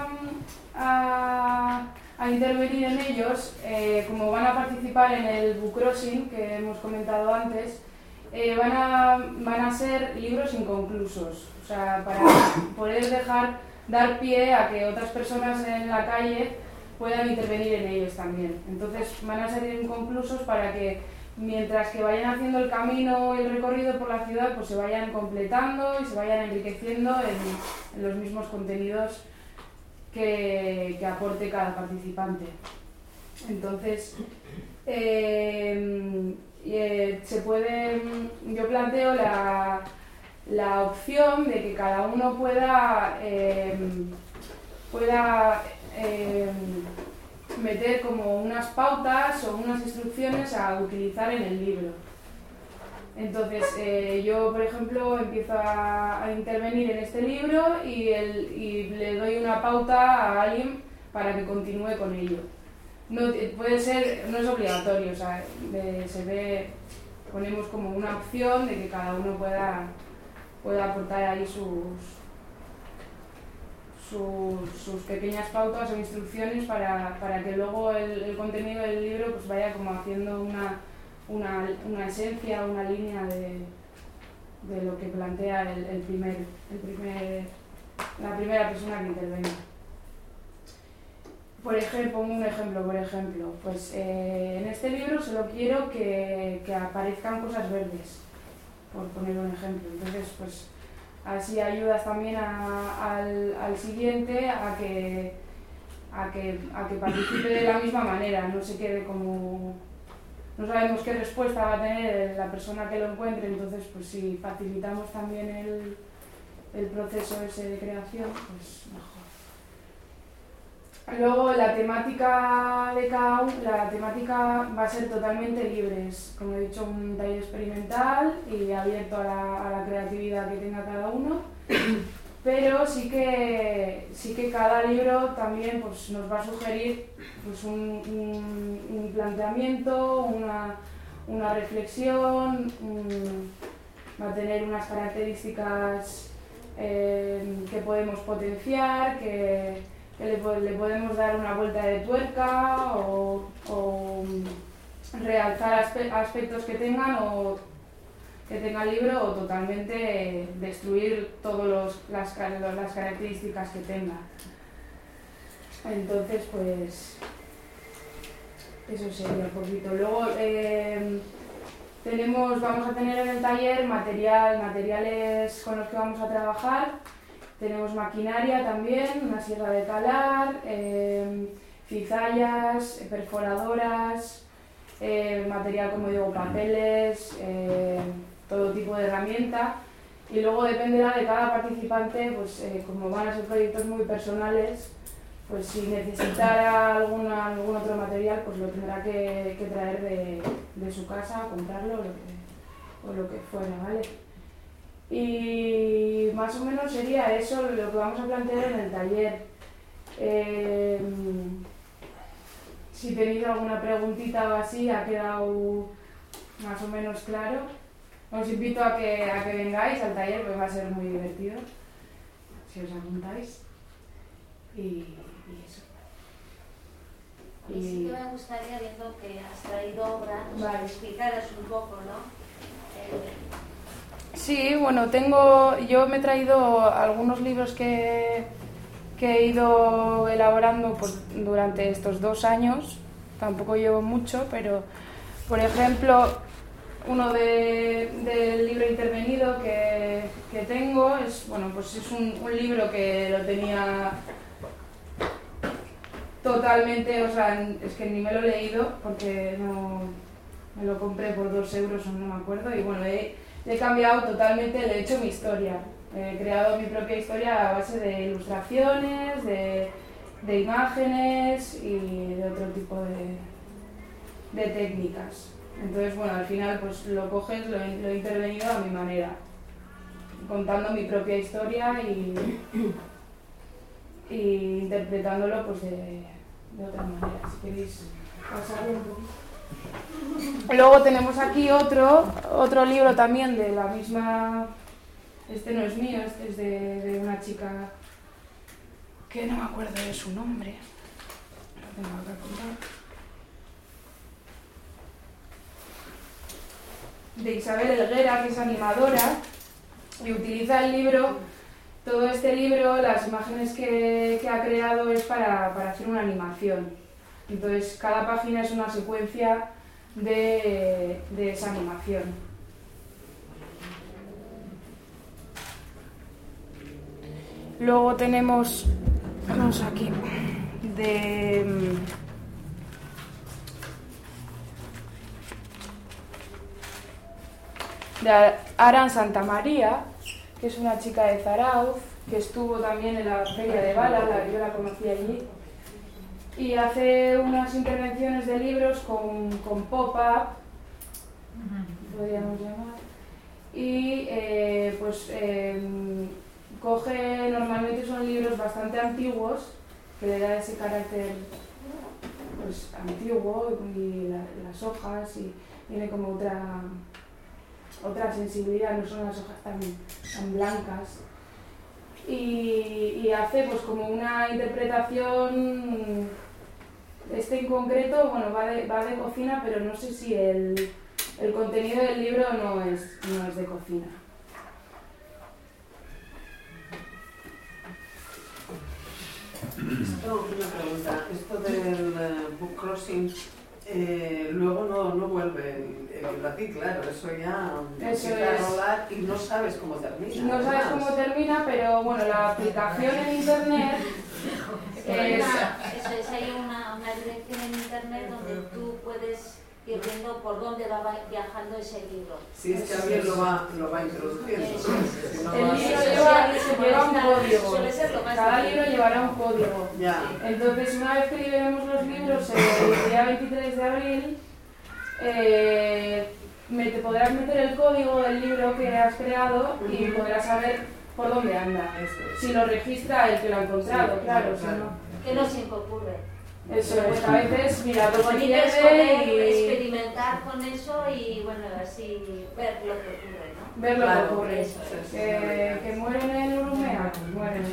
a intervenir en ellos, como van a participar en el book crossing que hemos comentado antes, van a ser libros inconclusos, o sea, para poder dar pie a que otras personas en la calle puedan intervenir en ellos también. Entonces van a ser inconclusos para que mientras que vayan haciendo el camino y el recorrido por la ciudad, pues se vayan completando y se vayan enriqueciendo en los mismos contenidos que aporte cada participante. Entonces, yo planteo la opción de que cada uno pueda meter como unas pautas o unas instrucciones a utilizar en el libro. Entonces, yo, por ejemplo, empiezo a intervenir en este libro y le doy una pauta a alguien para que continúe con ello. No es obligatorio, o sea, ponemos como una opción de que cada uno pueda aportar ahí sus pequeñas pautas o instrucciones para que luego el contenido del libro pues vaya como haciendo una esencia, una línea de lo que plantea la primera persona que intervenga. Pongo un ejemplo, pues en este libro solo quiero que aparezcan cosas verdes, por poner un ejemplo. Entonces, pues así ayudas también al siguiente a que participe de la misma manera, no se quede como... No sabemos qué respuesta va a tener la persona que lo encuentre, entonces pues si facilitamos también el proceso ese de creación, pues mejor. Luego la temática va a ser totalmente libre, es, como he dicho, un taller experimental y abierto a la creatividad que tenga cada uno, pero sí que cada libro también pues, nos va a sugerir pues, un planteamiento, una reflexión, va a tener unas características que podemos potenciar, que le podemos dar una vuelta de tuerca o realzar aspectos que tenga el libro o totalmente destruir todas las características que tenga. Entonces, pues eso sería un poquito. Luego vamos a tener en el taller materiales con los que vamos a trabajar. Tenemos maquinaria también, una sierra de talar, cizallas, perforadoras, material como digo, papeles, todo tipo de herramienta. Y luego dependerá de cada participante, pues como van a ser proyectos muy personales, pues si necesitara algún otro material, pues lo tendrá que traer de su casa, comprarlo o lo que fuera, ¿vale? Y más o menos sería eso lo que vamos a plantear en el taller. Si tenéis alguna preguntita o así, ha quedado más o menos claro. Os invito a que vengáis al taller, porque va a ser muy divertido, si os apuntáis. Y eso. Y sí que me gustaría, viendo que has traído obras, vale, explicaros un poco, ¿no? Sí, bueno, yo me he traído algunos libros que he ido elaborando durante estos 2 años, tampoco llevo mucho, pero por ejemplo, uno del libro intervenido que tengo es un libro que lo tenía totalmente, o sea, es que ni me lo he leído porque me lo compré por 2 euros o no me acuerdo, y bueno, he cambiado totalmente, le he hecho mi historia. He creado mi propia historia a base de ilustraciones, de imágenes y de otro tipo de técnicas. Entonces, bueno, al final pues lo coges, lo he intervenido a mi manera, contando mi propia historia y interpretándolo pues de otra manera. Si queréis pasarlo un poquito. Luego tenemos aquí otro libro también de la misma... Este no es mío, este es de una chica que no me acuerdo de su nombre. Lo tengo que apuntar. De Isabel Helguera, que es animadora, y utiliza todo este libro, las imágenes que ha creado es para hacer una animación. Entonces, cada página es una secuencia de esa animación. Luego tenemos aquí, de Aran Santamaría, que es una chica de Zarauz, que estuvo también en la Feria de Bala, yo la conocí allí, y hace unas intervenciones de libros con pop-up, podríamos llamar, y coge, normalmente son libros bastante antiguos, que le da ese carácter pues antiguo, y las hojas, y tiene como otra sensibilidad, no son las hojas tan blancas, y hace pues como una interpretación, en concreto, bueno, va de cocina, pero no sé si el contenido del libro no es de cocina. Esto, una pregunta, esto del book crossing, luego no vuelve el libro a ti, claro, eso ya empieza a rolar y no sabes cómo termina. No sabes cómo termina, pero bueno, la aplicación en internet hay una dirección en internet donde tú puedes ir viendo por dónde va viajando ese libro. Si es que alguien lo va introduciendo. El libro lleva un código. Cada libro llevará un código. Ya. Entonces, una vez que liberemos los libros el día 23 de abril, te podrás meter el código del libro que has creado y podrás saber por dónde anda. Si lo registra el que lo ha encontrado, claro. Si no. Que no siempre ocurre. Eso es, a veces, mira, lo pues bonito es pierde y experimentar con eso y bueno, así ver lo que ocurre, ¿no? Ver lo Claro, que ocurre. eso es. Que mueren en Urumea, pues mueren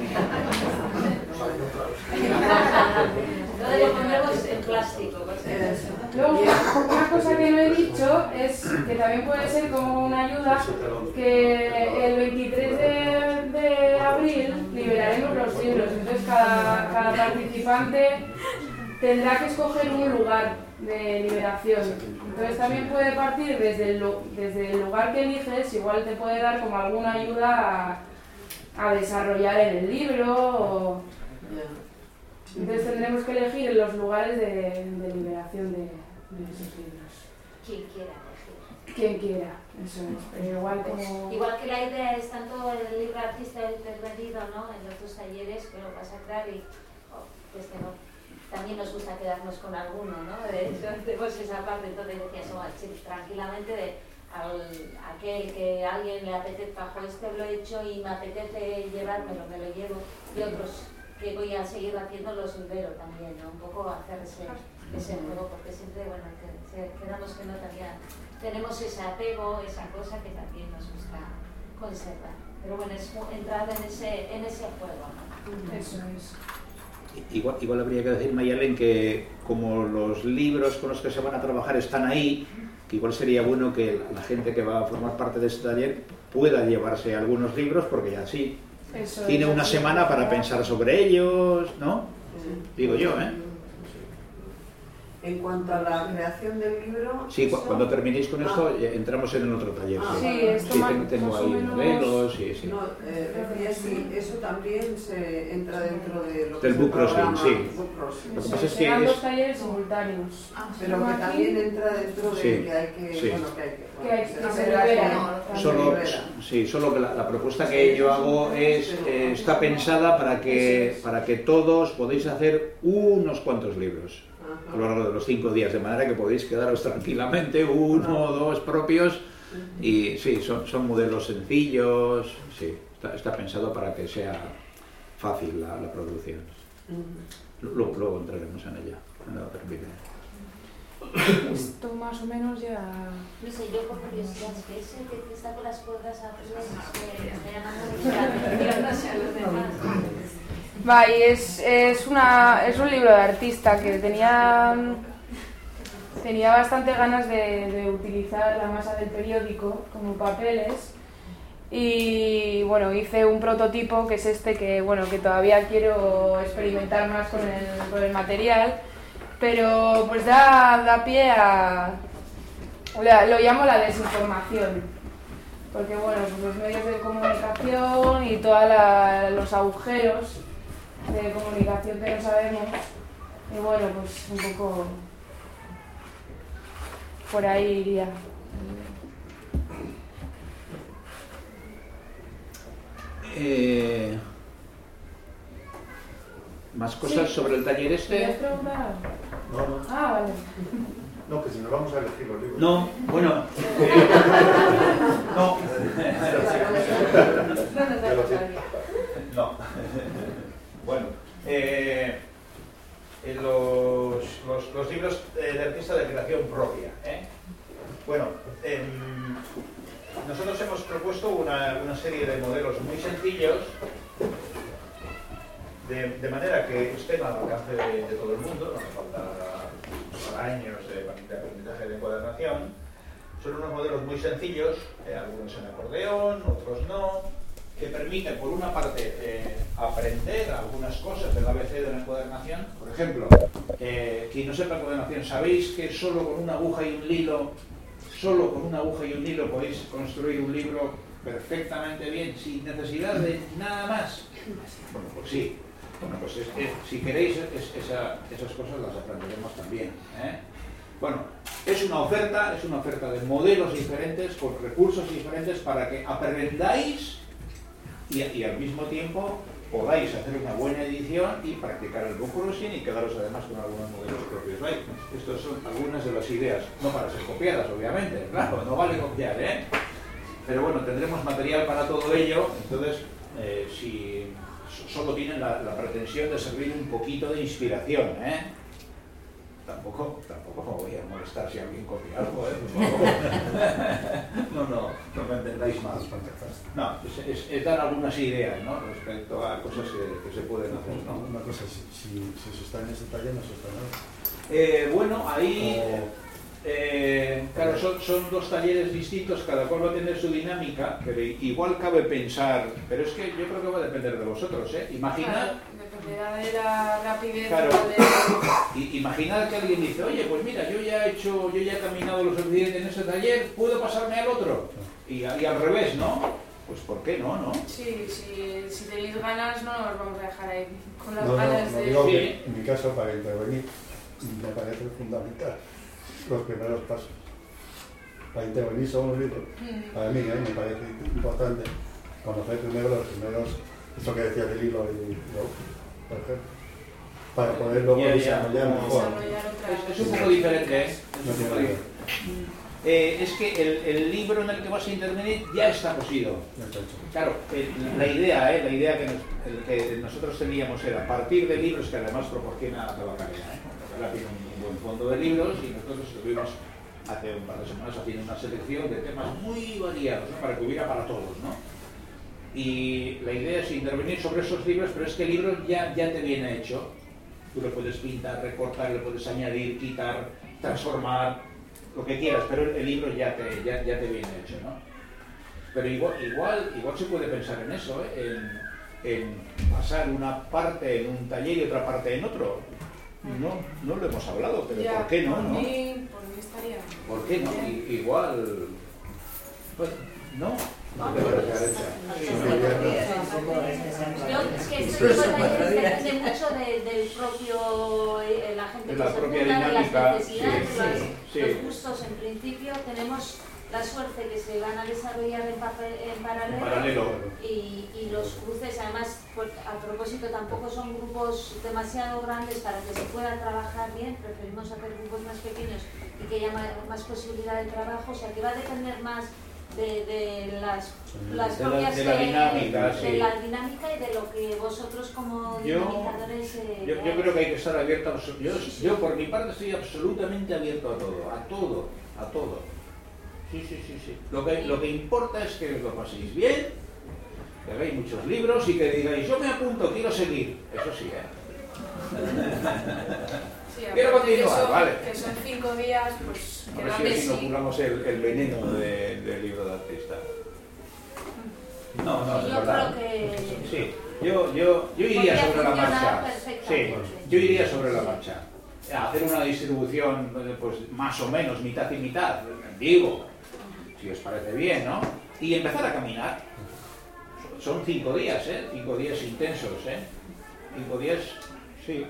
Luego lo ponemos en plástico. Luego, una cosa que no he dicho es que también puede ser como una ayuda que el 23 de abril liberaremos los libros. Entonces cada participante tendrá que escoger un lugar de liberación. Entonces también puede partir desde el lugar que eliges, igual te puede dar como alguna ayuda a desarrollar en el libro. Entonces tendremos que elegir los lugares de liberación de esos libros. Quien quiera elegir. Quien quiera, eso es. Pero igual que la idea es tanto el libro artista intervenido, ¿no? En los dos talleres, pero pasa claro y pues que no. También nos gusta quedarnos con alguno, ¿no? De hecho, tenemos esa parte, entonces decías, tranquilamente de aquel que a alguien le apetezca, esto lo he hecho y me apetece llevármelo, me lo llevo, y otros que voy a seguir haciendo los libero también, ¿no? Un poco hacer ese juego, porque siempre, bueno, quedamos que no también tenemos ese apego, esa cosa que también nos gusta conservar. Pero bueno, es entrar en ese juego, ¿no? Eso es. Igual habría que decir, Mayalen, que como los libros con los que se van a trabajar están ahí, que igual sería bueno que la gente que va a formar parte de este taller pueda llevarse algunos libros, porque ya sí, tiene una semana para pensar sobre ellos, ¿no? Digo yo, ¿eh? En cuanto a la creación del libro... Sí, cuando terminéis con esto entramos en el otro taller. Sí, esto tengo ahí modelos, sí. No, decía, sí, eso también se entra dentro de lo que del book crossing, sí. Lo que pasa es que serán dos talleres simultáneos. Pero que también entra dentro de que hay que... se libera. Solo que la propuesta que yo hago está pensada para que todos podéis hacer unos cuantos libros a lo largo de los 5 días, de manera que podéis quedaros tranquilamente, 1 o 2 propios, y sí, son modelos sencillos, sí, está pensado para que sea fácil la producción. Luego entraremos en ella, cuando termine. Esto más o menos ya... No sé, yo por curiosidad, que ese que está con las cuerdas azules me está llamando no sé a los demás. Y es un libro de artista que tenía bastante ganas de utilizar la masa del periódico como papeles, y bueno, hice un prototipo que es este, que todavía quiero experimentar más con el material, pero pues da pie a... lo llamo la desinformación, porque bueno, pues los medios de comunicación y todos los agujeros de comunicación que no sabemos, y bueno, pues un poco por ahí iría. ¿Más cosas sobre el taller este? ¿Quieres preguntar? No. Ah, vale. No, que si nos vamos a elegir los libros. No, bueno. No. No. Bueno. Los libros de artista de creación propia. Bueno, nosotros hemos propuesto una serie de modelos muy sencillos, de manera que estén al alcance de todo el mundo, no hace falta años de aprendizaje de encuadernación. Son unos modelos muy sencillos, algunos en acordeón, otros no, que permiten, por una parte, aprender algunas cosas del ABC de la encuadernación. Por ejemplo, quien no sepa encuadernación, ¿sabéis que solo con una aguja y un hilo podéis construir un libro perfectamente bien, sin necesidad de nada más? Bueno, pues sí. Bueno, pues si queréis, esas cosas las aprenderemos también. Bueno, es una oferta de modelos diferentes, con recursos diferentes, para que aprendáis y al mismo tiempo podáis hacer una buena edición y practicar el bookcrossing y quedaros además con algunos modelos propios. Estas son algunas de las ideas, no para ser copiadas, obviamente, claro, no vale copiar, pero bueno, tendremos material para todo ello. Entonces, si solo tienen la pretensión de servir un poquito de inspiración, Tampoco me voy a molestar si alguien copia algo, No me entendáis mal. No, es dar algunas ideas, ¿no?, respecto a cosas que se pueden hacer, ¿no? Una cosa, si se está en ese taller, no se está en otro. Bueno, ahí, claro, son dos talleres distintos, cada cual va a tener su dinámica, pero igual cabe pensar, pero es que yo creo que va a depender de vosotros, Imaginad... Dependerá de la rapidez. Claro. Imaginad que alguien dice, oye, pues mira, yo ya he caminado lo suficiente en ese taller, ¿puedo pasarme al otro? Y al revés, ¿no? Pues ¿por qué no, no? Sí, si tenéis ganas, no nos vamos a dejar ahí con las No, ganas de... digo que en mi caso, para intervenir, me parece fundamental los primeros pasos. Para intervenir son los libros. Para mí, me parece importante conocer primero los primeros, esto que decía del hilo y por ejemplo, para poder luego desarrollar mejor. Es un poco diferente, es que el libro en el que vas a intervenir ya está cosido. Claro, la idea que nosotros teníamos era partir de libros que además proporciona la tabacalera. La tiene un buen fondo de libros y nosotros estuvimos hace un par de semanas haciendo una selección de temas muy variados, ¿no?, para que hubiera para todos, ¿no? Y la idea es intervenir sobre esos libros, pero es que el libro ya te viene hecho. Tú lo puedes pintar, recortar, le puedes añadir, quitar, transformar, lo que quieras, pero el libro ya te viene hecho, ¿no? Pero igual se puede pensar en eso, en pasar una parte en un taller y otra parte en otro. No lo hemos hablado, pero ya, ¿por qué no? Por mí estaría. ¿Por qué no? Igual... Pues, ¿no? Es que este tipo de talleres depende mucho del propio, la gente que se apunta, de las necesidades, los gustos. En principio tenemos la suerte que se van a desarrollar en paralelo. Y los cruces, además, a propósito, tampoco son grupos demasiado grandes para que se pueda trabajar bien. Preferimos hacer grupos más pequeños y que haya más posibilidad de trabajo, o sea que va a depender más de las propias de la dinámica, de la dinámica y de lo que vosotros como dinamizadores yo creo que hay que estar abierto. Yo por mi parte estoy absolutamente abierto a todo. Sí. Lo que importa es que os lo paséis bien, que hagáis muchos libros y que digáis, yo me apunto, quiero seguir. Eso sí, Sí, quiero continuar, vale. Que son 5 días, pues a ver si inoculamos el veneno del libro de artista. No, yo creo que... Sí, yo iría sobre la marcha. Sí, yo iría sobre la marcha. Hacer una distribución, pues más o menos, mitad y mitad, digo, si os parece bien, ¿no? Y empezar a caminar. Son 5 días, 5 días intensos, 5 días, sí.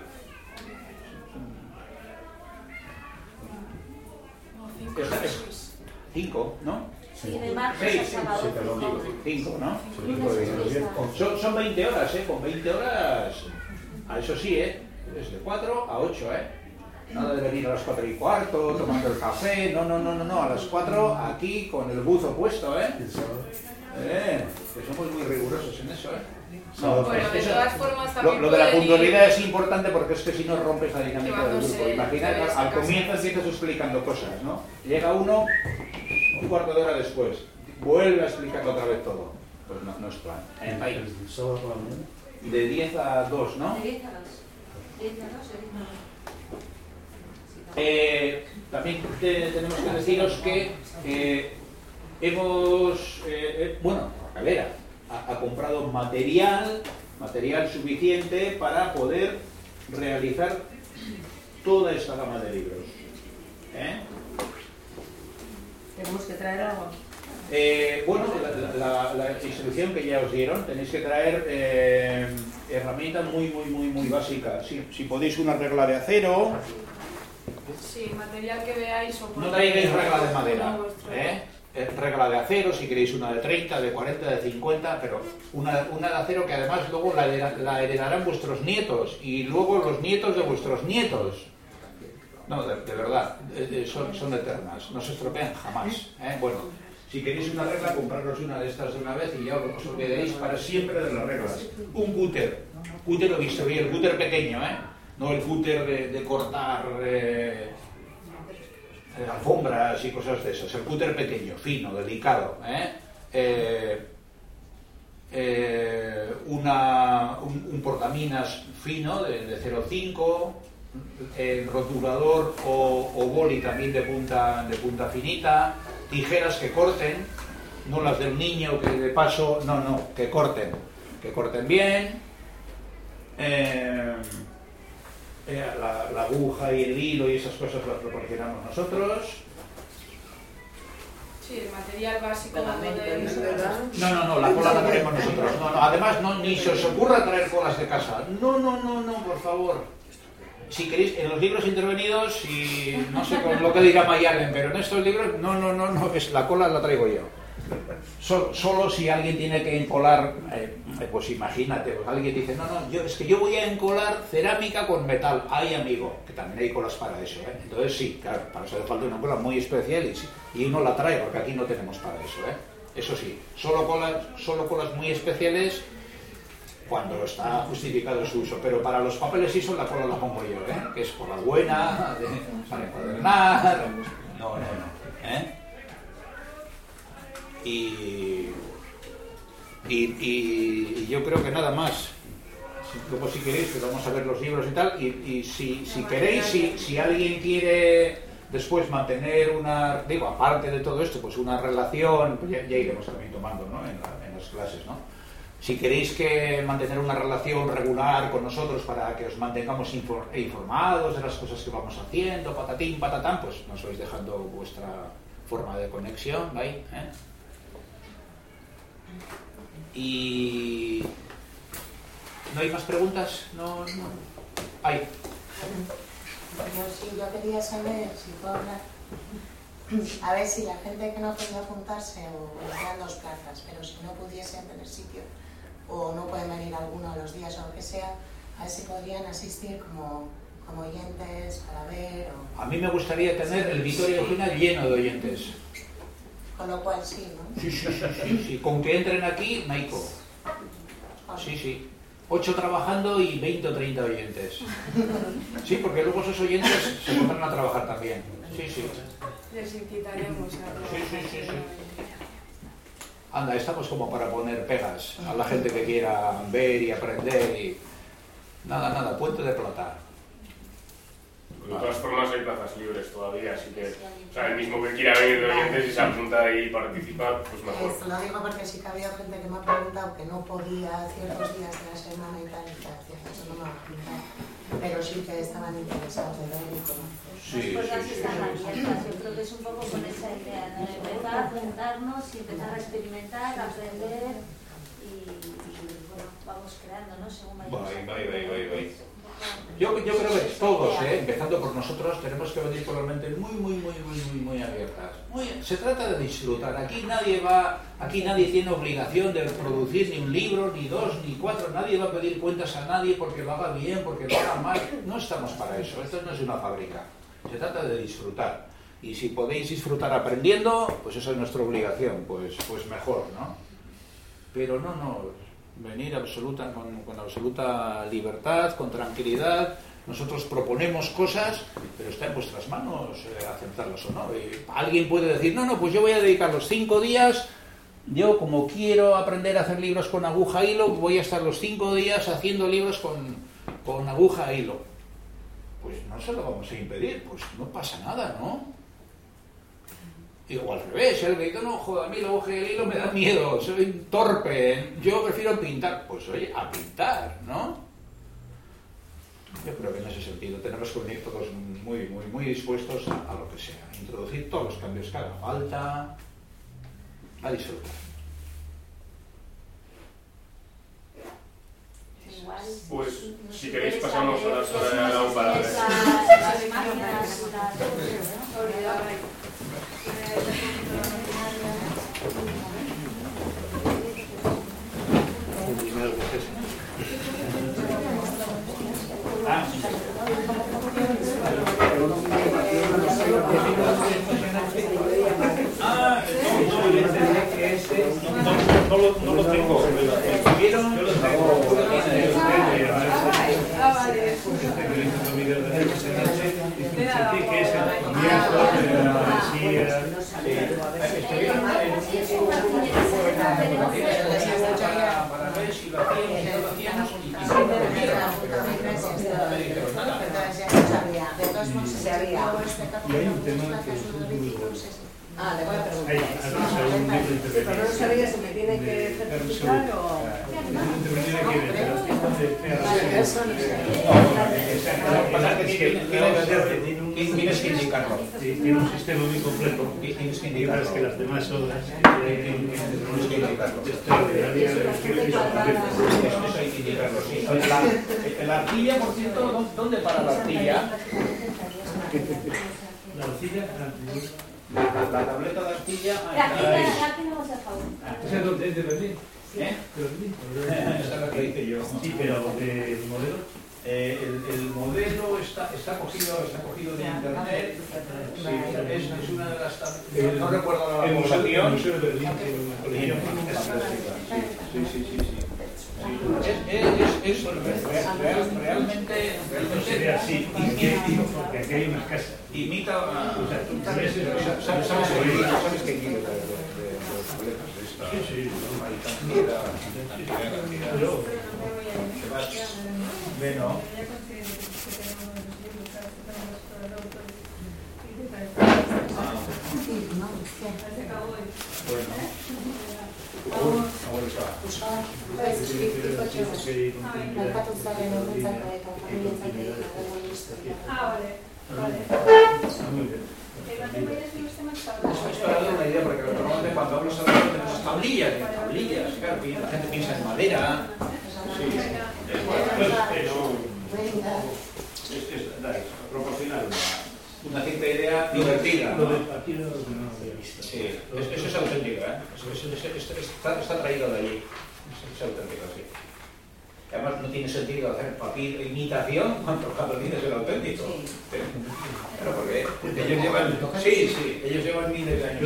5, ¿no? Sí, de martes a sábado. 5, ¿no? Sí. Son 20 horas, ¿eh? Con 20 horas, eso sí, ¿eh? Es de 4 a 8, ¿eh? Nada de venir a las 4 y cuarto, tomando el café, no, a las 4 aquí con el buzo puesto, ¿eh? Que somos muy rigurosos en eso, ¿eh? No, bueno, de todas formas también lo de la puntualidad es importante porque es que si no rompes la dinámica del grupo. Imagínate, al comienzo empiezas explicando cosas, ¿no? Llega uno un cuarto de hora después, vuelve a explicar otra vez todo. Pues no es plan. En país. ¿Sábado por la mañana? De 10 a 2, ¿no? De 10 a 2. 10 a 2 también tenemos que deciros que hemos, bueno, Calera ha comprado material suficiente para poder realizar toda esta gama de libros. Tenemos que traer algo. Bueno, la instrucción que ya os dieron, tenéis que traer herramientas muy básicas. Si podéis una regla de acero. Sí, material que veáis. No traigáis regla de madera. Regla de acero, si queréis una de 30, de 40, de 50, pero una de acero que además luego la heredarán vuestros nietos y luego los nietos de vuestros nietos. No, de verdad, son eternas, no se estropean jamás. Bueno, si queréis una regla, compraros una de estas de una vez y ya os olvidaréis para siempre de las reglas. Un cúter lo visto bien, el cúter pequeño, no el cúter de cortar alfombras y cosas de esas, el cúter pequeño, fino, delicado, un portaminas fino de 0,5, el rotulador o boli también de punta finita, tijeras que corten, no las del niño que de paso, que corten bien, la aguja y el hilo y esas cosas las proporcionamos nosotros. Sí, el material básico. No, la cola la traemos nosotros. Además, ni se os ocurra traer colas de casa. No, por favor. Si queréis, en los libros intervenidos, y no sé con lo que dirá Mayalen, pero en estos libros, no, es la cola la traigo yo. Solo si alguien tiene que encolar, pues imagínate, pues alguien dice, es que yo voy a encolar cerámica con metal. Ay, amigo, que también hay colas para eso, Entonces sí, claro, para eso hace falta una cola muy especial y uno la trae, porque aquí no tenemos para eso, Eso sí, solo colas muy especiales cuando está justificado su uso, pero para los papeles ISO la cola la pongo yo, que es por la buena, para encuadernar, no. Y yo creo que nada más. Luego si queréis, pues vamos a ver los libros y tal, y si queréis, si alguien quiere después mantener aparte de todo esto, pues una relación, pues ya iremos también tomando, en las clases, Si queréis mantener una relación regular con nosotros para que os mantengamos informados de las cosas que vamos haciendo, patatín, patatán, pues nos vais dejando vuestra forma de conexión, ¿vale? Y... ¿no hay más preguntas? No. Hay. Bueno, sí, yo quería saber si puedo hablar. A ver si la gente que no podía apuntarse o quedan 2 plazas, pero si no pudiesen tener sitio o no pueden venir alguno de los días o lo que sea, a ver si podrían asistir como oyentes para ver o... A mí me gustaría tener el Vitoria Eugenia lleno de oyentes. Con lo cual sí, ¿no? Sí. Con que entren aquí, Naiko. Sí. 8 trabajando y 20 o 30 oyentes. Sí, porque luego esos oyentes se pondrán a trabajar también. Sí. Les incitaremos a Sí. Anda, estamos como para poner pegas a la gente que quiera ver y aprender y... Nada, Puente de Plata. De todas formas hay plazas libres todavía, así que el mismo que quiera venir de oyentes y se apunta y participa, pues mejor. Esto lo digo porque sí que había gente que me ha preguntado que no podía ciertos días de la semana y tal, eso no me va a apuntar, pero sí que estaban interesados de ver y conocer. Las puertas están abiertas, yo creo que es un poco con esa idea, ¿no? Empezar a juntarnos y empezar a experimentar, a aprender y bueno, vamos creando, ¿no? Según vayamos. Bye. Yo creo que todos, empezando por nosotros, tenemos que venir con las mentes muy abiertas. Se trata de disfrutar. Aquí nadie tiene obligación de producir ni un libro, ni 2, ni 4. Nadie va a pedir cuentas a nadie porque lo haga bien, porque lo haga mal. No estamos para eso. Esto no es una fábrica. Se trata de disfrutar. Y si podéis disfrutar aprendiendo, pues esa es nuestra obligación. Pues mejor, ¿no? Pero no. Venir con absoluta libertad, con tranquilidad. Nosotros proponemos cosas, pero está en vuestras manos aceptarlas o no. Alguien puede decir, no, pues yo voy a dedicar los 5 días, yo como quiero aprender a hacer libros con aguja e hilo, voy a estar los 5 días haciendo libros con aguja e hilo. Pues no se lo vamos a impedir, pues no pasa nada, ¿no? O al revés, el que dice, no, joder, a mí la aguja y el hilo me da miedo, soy torpe, yo prefiero pintar. Pues oye, a pintar, ¿no? Yo creo que en ese sentido tenemos que venir todos muy dispuestos a lo que sea, introducir todos los cambios que haga falta, a disfrutar. Pues si queréis pasamos a las horas de la para ver. No lo tengo. ¿Vieron? Yo lo tengo. Vale. Para ver si lo hacíamos y hay un tema que es muy bueno. Le voy a preguntar. Pero no sabía si me tiene que certificar o... Tienes que indicarlo. Tiene un sistema muy complejo. Tienes que indicarlo. Es que las demás obras Tienes que indicarlo. Eso hay que indicarlo, sí. La arcilla, por cierto, ¿dónde para la arcilla? La arcilla, la tableta de arcilla. Aquí no hemos dejado. ¿Esa es donde es de Berlín? ¿Eh? Esa es la que hice yo. Sí, pero el modelo. El modelo está cogido de internet. Sí, es una de las. No recuerdo la museo museo de Berlín. Sí. Es realmente sería así. Porque aquí hay unas casas. Imita a. ¿Sabes qué quiero de los tabletas? Sí. Bueno. Esto ha dado una idea, porque normalmente cuando hablas de las tablillas, claro, la gente piensa en madera. Proporcionar una cierta idea divertida, ¿no? Aquí no había visto. Sí, eso es auténtico, ¿eh? Está traído de allí. Es auténtico, sí. Además no tiene sentido hacer papel imitación cuando tienes el auténtico. Pero porque ellos llevan... Sí, ellos llevan miles de años.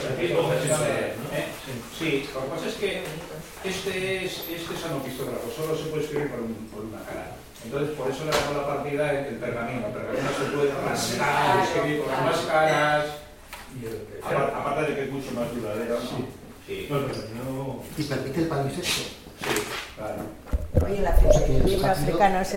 Sí, lo que pasa es que este es anopistógrafo, solo se puede escribir por una cara. Entonces por eso le damos la partida el pergamino. El pergamino se puede rascar, escribir con más caras. Aparte de que es mucho más duradero, ¿no? Sí. No. ¿Y permite el palimpsesto? Sí, claro. Oye, la filosofía africana